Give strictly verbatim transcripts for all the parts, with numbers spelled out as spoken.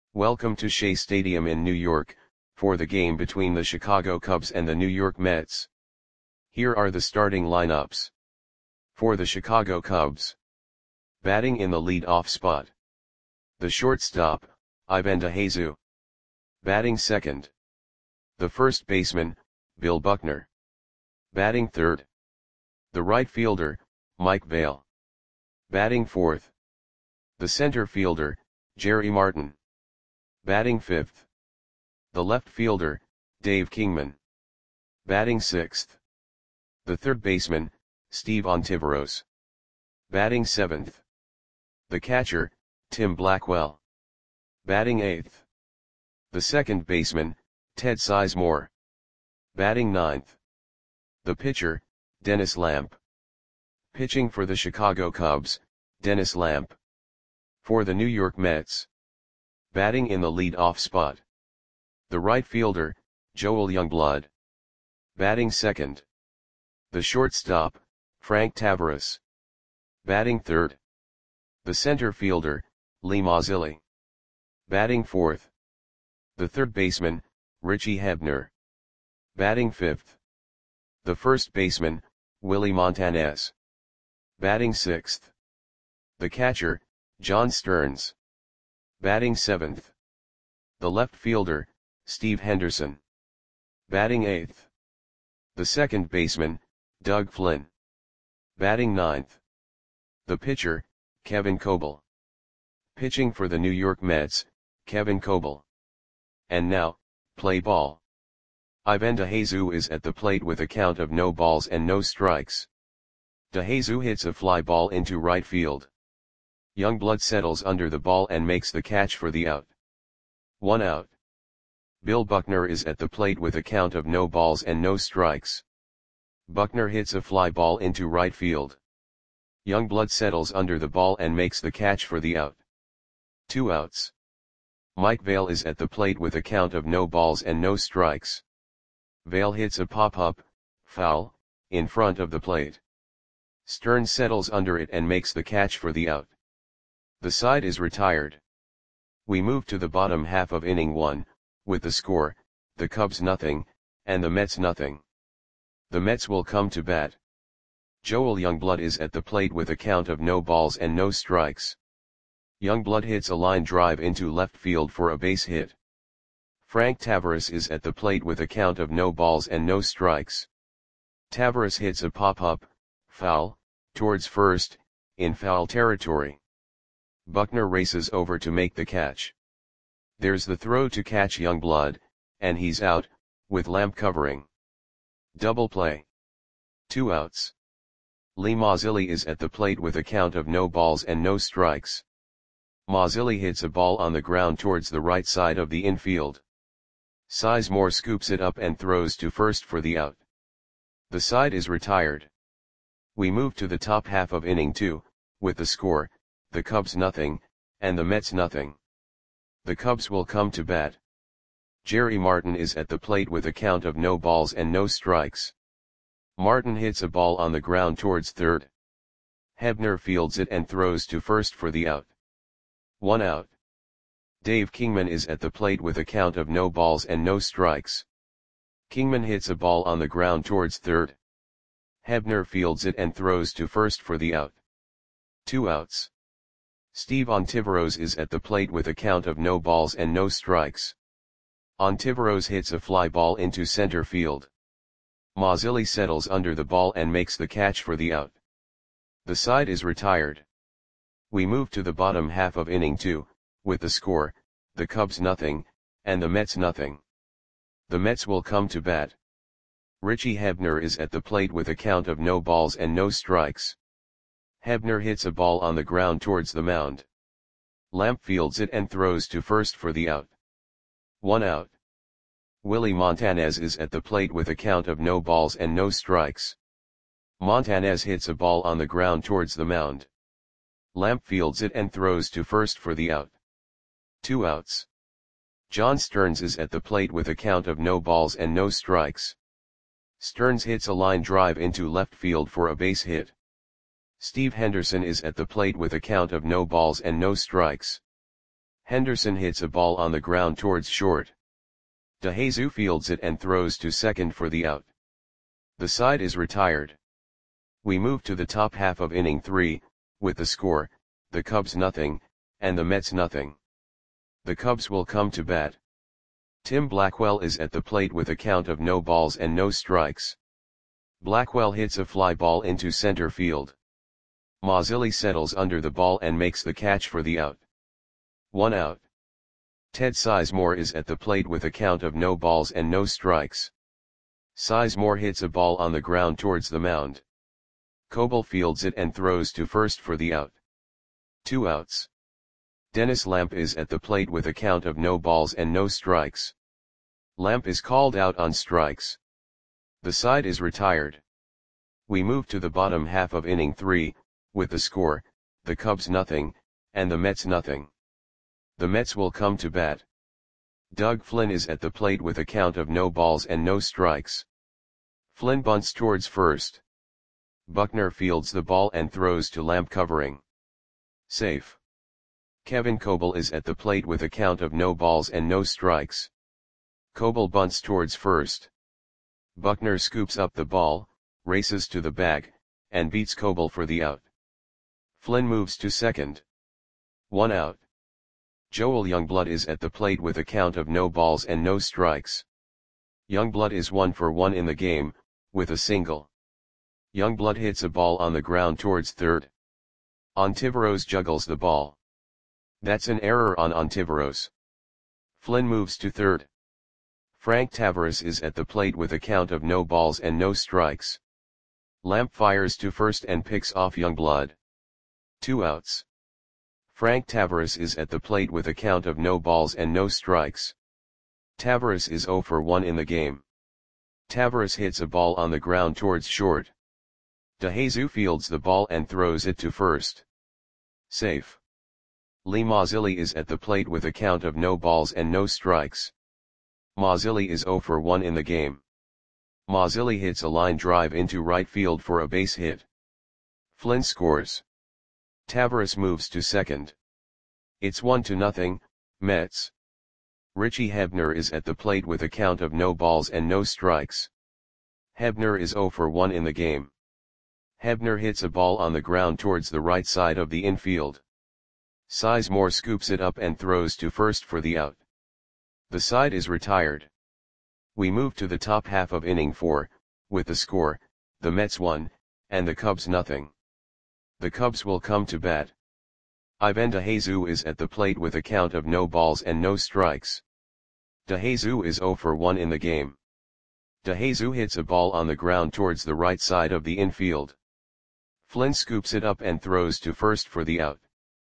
Welcome to Shea Stadium in New York, for the game between the Chicago Cubs and the New York Mets. Here are the starting lineups. For the Chicago Cubs. Batting in the lead-off spot. The shortstop, Ivan DeJesus. Batting second. The first baseman, Bill Buckner. Batting third. The right fielder, Mike Vail. Batting fourth. The center fielder, Jerry Martin. Batting fifth. The left fielder, Dave Kingman. Batting sixth. The third baseman, Steve Ontiveros. Batting seventh. The catcher, Tim Blackwell. Batting eighth. The second baseman, Ted Sizemore. Batting ninth. The pitcher, Dennis Lamp. Pitching for the Chicago Cubs, Dennis Lamp. For the New York Mets. Batting in the lead-off spot. The right fielder, Joel Youngblood. Batting second. The shortstop, Frank Taveras. Batting third. The center fielder, Lee Mazzilli. Batting fourth. The third baseman, Richie Hebner. Batting fifth. The first baseman, Willie Montanez. Batting sixth. The catcher, John Stearns. Batting seventh. The left fielder, Steve Henderson. Batting eighth. The second baseman, Doug Flynn. Batting ninth. The pitcher, Kevin Coble. Pitching for the New York Mets, Kevin Coble. And now, play ball. Ivan DeJesus is at the plate with a count of no balls and no strikes. DeJesus hits a fly ball into right field. Youngblood settles under the ball and makes the catch for the out. One out. Bill Buckner is at the plate with a count of no balls and no strikes. Buckner hits a fly ball into right field. Youngblood settles under the ball and makes the catch for the out. Two outs. Mike Vail is at the plate with a count of no balls and no strikes. Vail hits a pop-up, foul, in front of the plate. Stearns settles under it and makes the catch for the out. The side is retired. We move to the bottom half of inning one, with the score, the Cubs nothing, and the Mets nothing. The Mets will come to bat. Joel Youngblood is at the plate with a count of no balls and no strikes. Youngblood hits a line drive into left field for a base hit. Frank Taveras is at the plate with a count of no balls and no strikes. Taveras hits a pop-up, foul, towards first, in foul territory. Buckner races over to make the catch. There's the throw to catch Youngblood, and he's out, with Lamp covering. Double play. Two outs. Lee Mazzilli is at the plate with a count of no balls and no strikes. Mazzilli hits a ball on the ground towards the right side of the infield. Sizemore scoops it up and throws to first for the out. The side is retired. We move to the top half of inning two, with the score, the Cubs nothing, and the Mets nothing. The Cubs will come to bat. Jerry Martin is at the plate with a count of no balls and no strikes. Martin hits a ball on the ground towards third. Hebner fields it and throws to first for the out. One out. Dave Kingman is at the plate with a count of no balls and no strikes. Kingman hits a ball on the ground towards third. Hebner fields it and throws to first for the out. Two outs. Steve Ontiveros is at the plate with a count of no balls and no strikes. Ontiveros hits a fly ball into center field. Mazzilli settles under the ball and makes the catch for the out. The side is retired. We move to the bottom half of inning two, with the score, the Cubs nothing, and the Mets nothing. The Mets will come to bat. Richie Hebner is at the plate with a count of no balls and no strikes. Hebner hits a ball on the ground towards the mound. Lamp fields it and throws to first for the out. One out. Willie Montanez is at the plate with a count of no balls and no strikes. Montanez hits a ball on the ground towards the mound. Lamp fields it and throws to first for the out. Two outs. John Stearns is at the plate with a count of no balls and no strikes. Stearns hits a line drive into left field for a base hit. Steve Henderson is at the plate with a count of no balls and no strikes. Henderson hits a ball on the ground towards short. DeJesus fields it and throws to second for the out. The side is retired. We move to the top half of inning three, with the score, the Cubs nothing, and the Mets nothing. The Cubs will come to bat. Tim Blackwell is at the plate with a count of no balls and no strikes. Blackwell hits a fly ball into center field. Mazzilli settles under the ball and makes the catch for the out. One out. Ted Sizemore is at the plate with a count of no balls and no strikes. Sizemore hits a ball on the ground towards the mound. Coble fields it and throws to first for the out. Two outs. Dennis Lamp is at the plate with a count of no balls and no strikes. Lamp is called out on strikes. The side is retired. We move to the bottom half of inning three, with the score, the Cubs nothing, and the Mets nothing. The Mets will come to bat. Doug Flynn is at the plate with a count of no balls and no strikes. Flynn bunts towards first. Buckner fields the ball and throws to Lamp covering. Safe. Kevin Coble is at the plate with a count of no balls and no strikes. Coble bunts towards first. Buckner scoops up the ball, races to the bag, and beats Coble for the out. Flynn moves to second. One out. Joel Youngblood is at the plate with a count of no balls and no strikes. Youngblood is one for one in the game, with a single. Youngblood hits a ball on the ground towards third. Ontiveros juggles the ball. That's an error on Ontiveros. Flynn moves to third. Frank Tavares is at the plate with a count of no balls and no strikes. Lamp fires to first and picks off Youngblood. Two outs. Frank Tavares is at the plate with a count of no balls and no strikes. Tavares is zero for one in the game. Tavares hits a ball on the ground towards short. DeJesus fields the ball and throws it to first. Safe. Lee Mazzilli is at the plate with a count of no balls and no strikes. Mazzilli is zero for one in the game. Mazzilli hits a line drive into right field for a base hit. Flynn scores. Tavares moves to second. It's one to nothing, Mets. Richie Hebner is at the plate with a count of no balls and no strikes. Hebner is zero for one in the game. Hebner hits a ball on the ground towards the right side of the infield. Sizemore scoops it up and throws to first for the out. The side is retired. We move to the top half of inning four, with the score, the Mets one, and the Cubs nothing. The Cubs will come to bat. Ivan DeJesus is at the plate with a count of no balls and no strikes. DeJesus is zero for one in the game. DeJesus hits a ball on the ground towards the right side of the infield. Flynn scoops it up and throws to first for the out.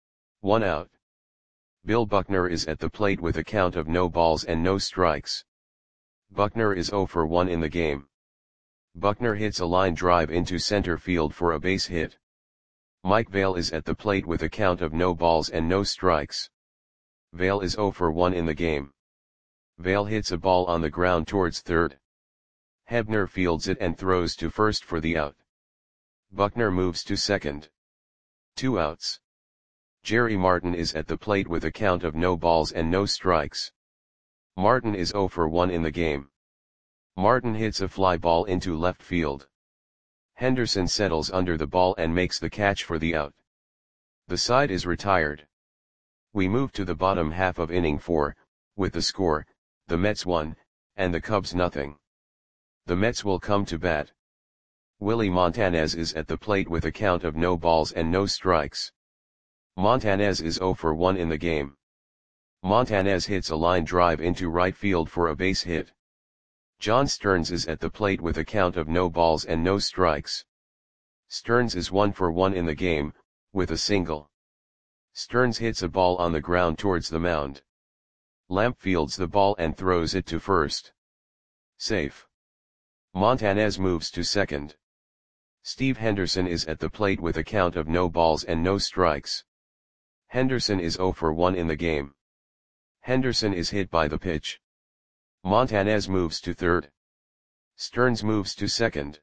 One out. Bill Buckner is at the plate with a count of no balls and no strikes. Buckner is zero for one in the game. Buckner hits a line drive into center field for a base hit. Mike Vail is at the plate with a count of no balls and no strikes. Vail is zero for one in the game. Vail hits a ball on the ground towards third. Hebner fields it and throws to first for the out. Buckner moves to second. Two outs. Jerry Martin is at the plate with a count of no balls and no strikes. Martin is zero for one in the game. Martin hits a fly ball into left field. Henderson settles under the ball and makes the catch for the out. The side is retired. We move to the bottom half of inning four, with the score, the Mets one, and the Cubs nothing. The Mets will come to bat. Willie Montanez is at the plate with a count of no balls and no strikes. Montanez is zero for one in the game. Montanez hits a line drive into right field for a base hit. John Stearns is at the plate with a count of no balls and no strikes. Stearns is one for one in the game, with a single. Stearns hits a ball on the ground towards the mound. Lamp fields the ball and throws it to first. Safe. Montanez moves to second. Steve Henderson is at the plate with a count of no balls and no strikes. Henderson is zero for one in the game. Henderson is hit by the pitch. Montanez moves to third. Stearns moves to second.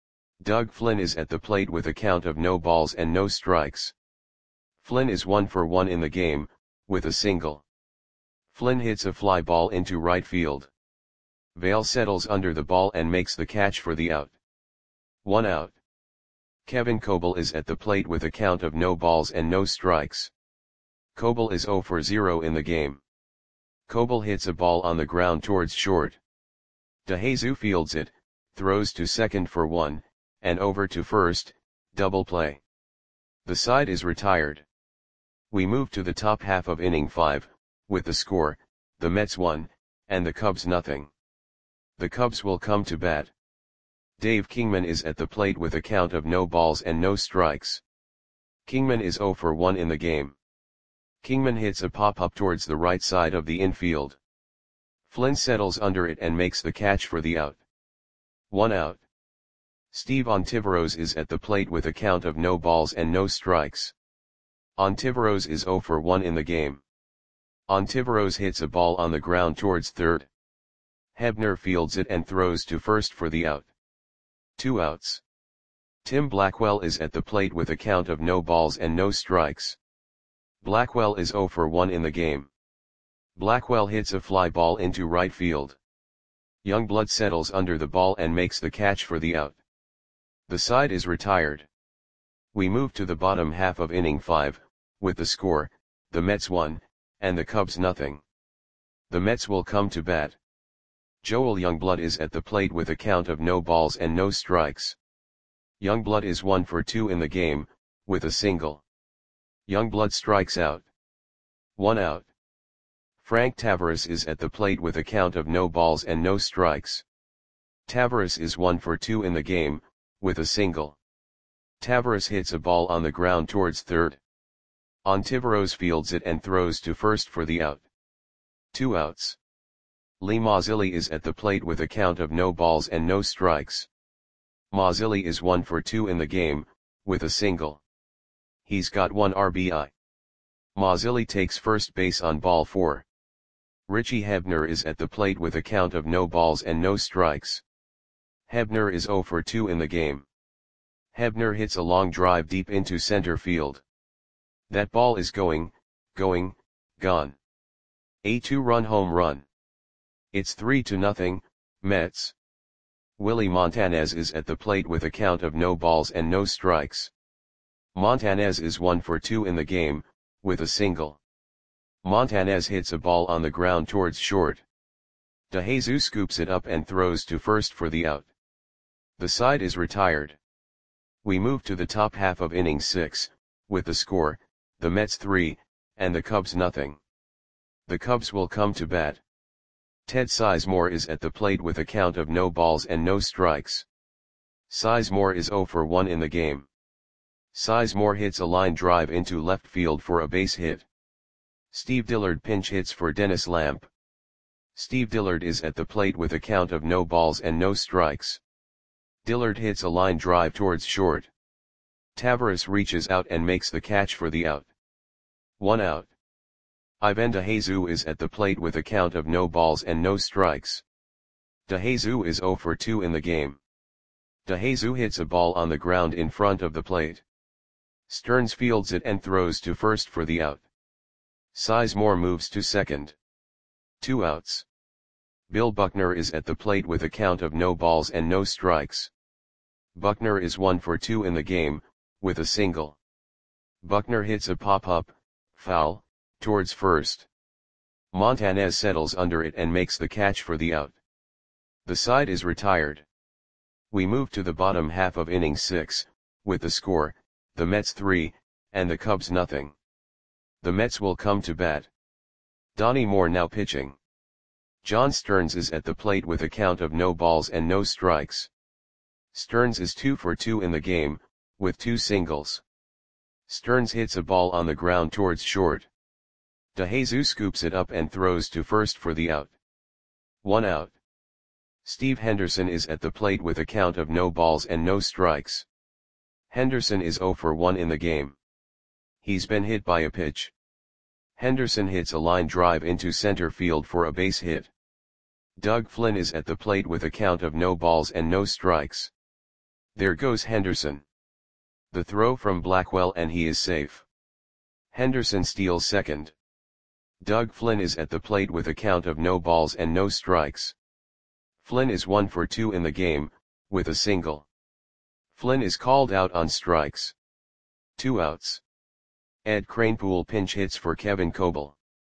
Doug Flynn is at the plate with a count of no balls and no strikes. Flynn is one for one in the game, with a single. Flynn hits a fly ball into right field. Vail settles under the ball and makes the catch for the out. One out. Kevin Coble is at the plate with a count of no balls and no strikes. Coble is zero for zero in the game. Coble hits a ball on the ground towards short. DeJesus fields it, throws to second for one, and over to first, double play. The side is retired. We move to the top half of inning five, with the score, the Mets one, and the Cubs nothing. The Cubs will come to bat. Dave Kingman is at the plate with a count of no balls and no strikes. Kingman is zero for one in the game. Kingman hits a pop-up towards the right side of the infield. Flynn settles under it and makes the catch for the out. One out. Steve Ontiveros is at the plate with a count of no balls and no strikes. Ontiveros is zero for one in the game. Ontiveros hits a ball on the ground towards third. Hebner fields it and throws to first for the out. Two outs. Tim Blackwell is at the plate with a count of no balls and no strikes. Blackwell is zero for one in the game. Blackwell hits a fly ball into right field. Youngblood settles under the ball and makes the catch for the out. The side is retired. We move to the bottom half of inning five, with the score, the Mets one, and the Cubs nothing. The Mets will come to bat. Joel Youngblood is at the plate with a count of no balls and no strikes. Youngblood is one for two in the game, with a single. Youngblood strikes out. One out. Frank Tavares is at the plate with a count of no balls and no strikes. Tavares is one for two in the game, with a single. Tavares hits a ball on the ground towards third. Ontiveros fields it and throws to first for the out. Two outs. Lee Mazzilli is at the plate with a count of no balls and no strikes. Mazzilli is one for two in the game, with a single. He's got one R B I. Mazzilli takes first base on ball four. Richie Hebner is at the plate with a count of no balls and no strikes. Hebner is zero for two in the game. Hebner hits a long drive deep into center field. That ball is going, going, gone. A two-run home run. It's three to nothing, Mets. Willie Montanez is at the plate with a count of no balls and no strikes. Montanez is one for two in the game, with a single. Montanez hits a ball on the ground towards short. DeJesus scoops it up and throws to first for the out. The side is retired. We move to the top half of inning six, with the score, the Mets three, and the Cubs nothing. The Cubs will come to bat. Ted Sizemore is at the plate with a count of no balls and no strikes. Sizemore is zero for one in the game. Sizemore hits a line drive into left field for a base hit. Steve Dillard pinch hits for Dennis Lamp. Steve Dillard is at the plate with a count of no balls and no strikes. Dillard hits a line drive towards short. Tavares reaches out and makes the catch for the out. One out. Ivan DeJesus is at the plate with a count of no balls and no strikes. DeJesus is zero for two in the game. DeJesus hits a ball on the ground in front of the plate. Stearns fields it and throws to first for the out. Sizemore moves to second. Two outs. Bill Buckner is at the plate with a count of no balls and no strikes. Buckner is one for two in the game, with a single. Buckner hits a pop-up, foul, towards first. Montanez settles under it and makes the catch for the out. The side is retired. We move to the bottom half of inning six, with the score, the Mets three, and the Cubs nothing. The Mets will come to bat. Donnie Moore now pitching. John Stearns is at the plate with a count of no balls and no strikes. Stearns is two for two in the game, with two singles. Stearns hits a ball on the ground towards short. DeJesus scoops it up and throws to first for the out. One out. Steve Henderson is at the plate with a count of no balls and no strikes. Henderson is zero for one in the game. He's been hit by a pitch. Henderson hits a line drive into center field for a base hit. Doug Flynn is at the plate with a count of no balls and no strikes. There goes Henderson. The throw from Blackwell and he is safe. Henderson steals second. Doug Flynn is at the plate with a count of no balls and no strikes. Flynn is one for two in the game, with a single. Flynn is called out on strikes. Two outs. Ed Kranepool pinch hits for Kevin Coble.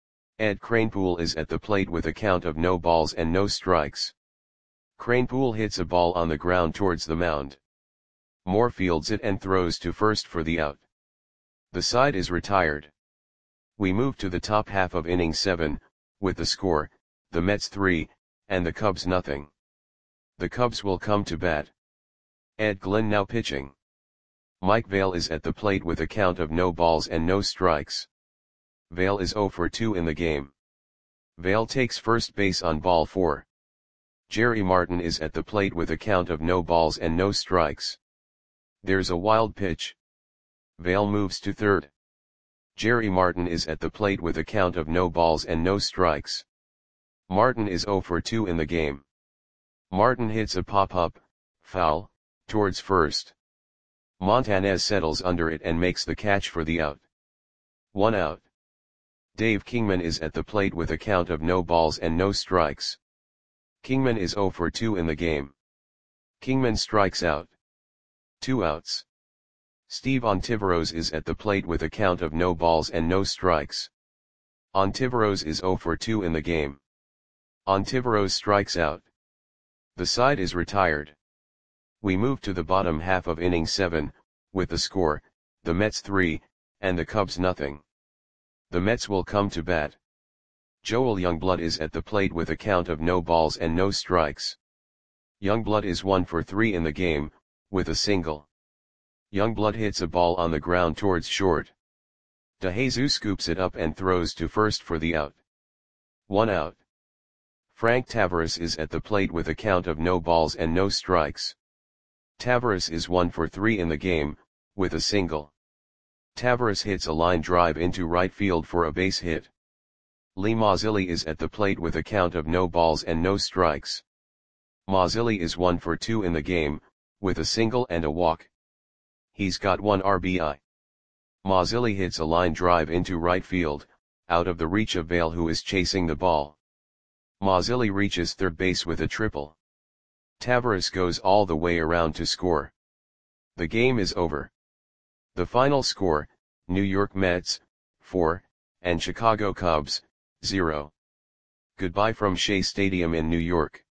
Ed Kranepool is at the plate with a count of no balls and no strikes. Kranepool hits a ball on the ground towards the mound. Moore fields it and throws to first for the out. The side is retired. We move to the top half of inning seven, with the score, the Mets three, and the Cubs nothing. The Cubs will come to bat. Ed Glynn now pitching. Mike Vail is at the plate with a count of no balls and no strikes. Vail is oh for two in the game. Vail takes first base on ball four. Jerry Martin is at the plate with a count of no balls and no strikes. There's a wild pitch. Vail moves to third. Jerry Martin is at the plate with a count of no balls and no strikes. Martin is oh for two in the game. Martin hits a pop-up, foul, towards first. Montanez settles under it and makes the catch for the out. One out. Dave Kingman is at the plate with a count of no balls and no strikes. Kingman is oh for two in the game. Kingman strikes out. Two outs. Steve Ontiveros is at the plate with a count of no balls and no strikes. Ontiveros is oh for two in the game. Ontiveros strikes out. The side is retired. We move to the bottom half of inning seven, with the score, the Mets three, and the Cubs nothing. The Mets will come to bat. Joel Youngblood is at the plate with a count of no balls and no strikes. Youngblood is one for three in the game, with a single. Youngblood hits a ball on the ground towards short. DeJesus scoops it up and throws to first for the out. One out. Frank Tavares is at the plate with a count of no balls and no strikes. Tavares is one for three in the game, with a single. Tavares hits a line drive into right field for a base hit. Lee Mazzilli is at the plate with a count of no balls and no strikes. Mazzilli is one for two in the game, with a single and a walk. He's got one R B I. Mazzilli hits a line drive into right field, out of the reach of Vail, who is chasing the ball. Mazzilli reaches third base with a triple. Tavares goes all the way around to score. The game is over. The final score, New York Mets, four, and Chicago Cubs, zero. Goodbye from Shea Stadium in New York.